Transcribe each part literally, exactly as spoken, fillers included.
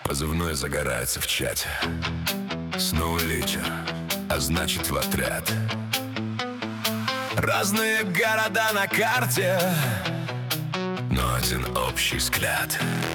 Позывной загорается в чате. Снова вечер, а значит в отряд. Разные города на карте, но один общий взгляд.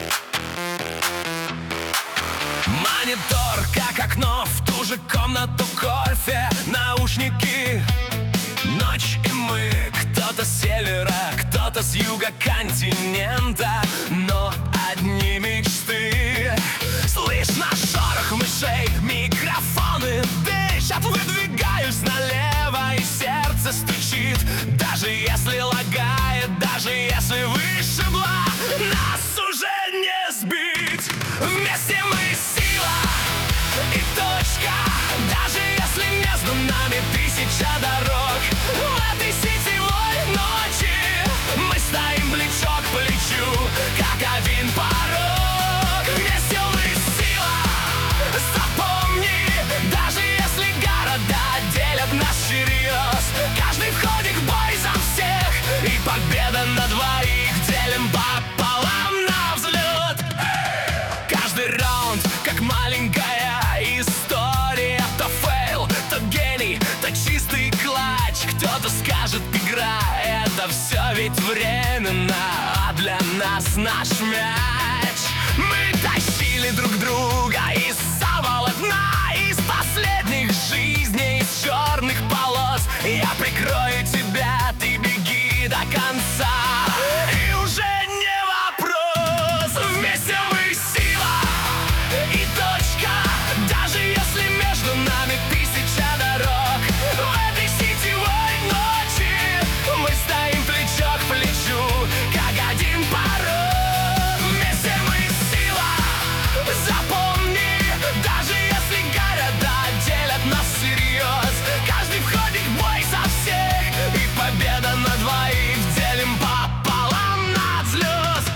Монитор, как окно в ту же комнату, кофе, наушники, ночь и мы. Кто-то с севера, кто-то с юга континента, но одни мечты. Слышно шорох мышей, микрофоны дышат. Выдвигаюсь налево, и сердце стучит. Даже если лагает, даже если вышибла, нас уже не сбить. Вместе мы сила и точка. Даже если между нами тысяча дорог, в этой сетевой ночи мы стоим плечо к плечу, как один порог. Вместе мы сила, запомни. Даже если города делят нас всерьез, каждый входит в бой за всех, и победа на двоих делим пополам на взлет. Каждый раунд как маленькая история. То фейл, то гений, то чистый клатч. Кто-то скажет, игра — это все ведь временно, а для нас наш мяч. Мы тащили друг друга из самого дна, из последних жизней, из черных полос. Я прикрою тебя, ты беги до конца, и уже не вопрос. Вместе мы сила и точка. Даже если между нами тысяча дорог, в этой сетевой ночи мы стоим плечо к плечу, как один порог. Вместе мы сила, запомни. Даже если города делят нас всерьез, каждый входит в бой за всех, и победа на двоих делим пополам на взлет.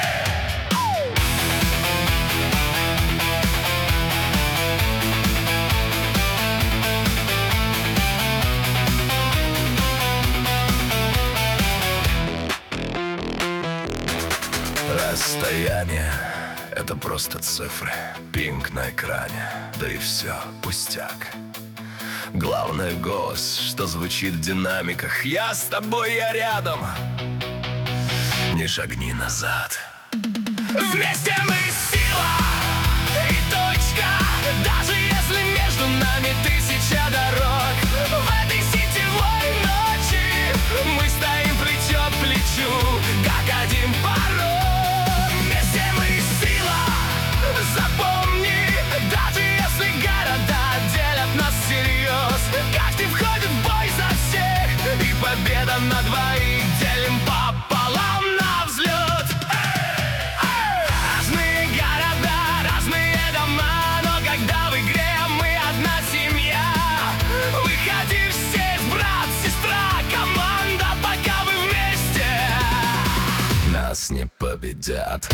Расстояние — это просто цифры, пинг на экране, да и все, пустяк. Главное — голос, что звучит в динамиках. Я с тобой, я рядом, не шагни назад. Вместе мы сила и точка. Даже если между нами тысяча дорог, в этой сетевой ночи мы стоим плечо к плечу, как один порог. Вместе мы сила, запомни. Даже если города делят нас всерьез, каждый входит в бой за всех, и победа на двоих делим пополам на взлет. Разные города, разные дома, но когда в игре мы одна семья. Выходи в сеть, брат, сестра, команда, пока вы вместе, нас не победят.